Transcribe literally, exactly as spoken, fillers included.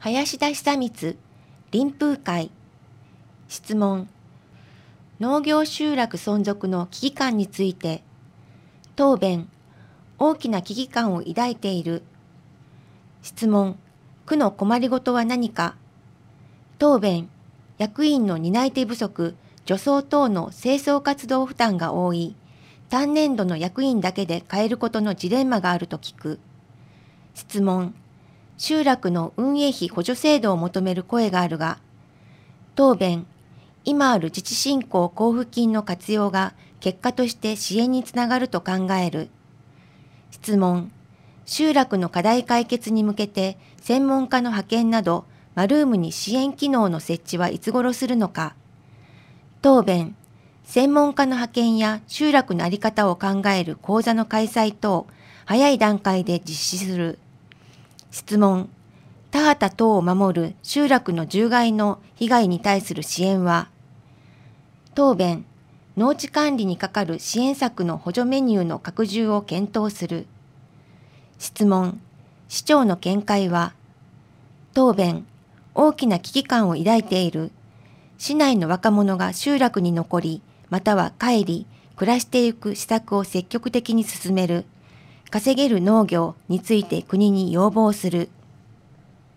林田久光、臨風会。質問。農業集落存続の危機感について。答弁。大きな危機感を抱いている。質問。区の困りごとは何か。答弁。役員の担い手不足、除草等の清掃活動負担が多い。単年度の役員だけで変えることのジレンマがあると聞く。質問。集落の運営費補助制度を求める声があるが。答弁。今ある自治振興交付金の活用が結果として支援につながると考える。質問。集落の課題解決に向けて専門家の派遣などマルームに支援機能の設置はいつ頃するのか。答弁。専門家の派遣や集落の在り方を考える講座の開催等、早い段階で実施する。質問。田畑等を守る集落の獣害の被害に対する支援は。答弁。農地管理にかかる支援策の補助メニューの拡充を検討する。質問。市長の見解は。答弁。大きな危機感を抱いている。市内の若者が集落に残り、または帰り、暮らしていく施策を積極的に進める。稼げる農業について国に要望する。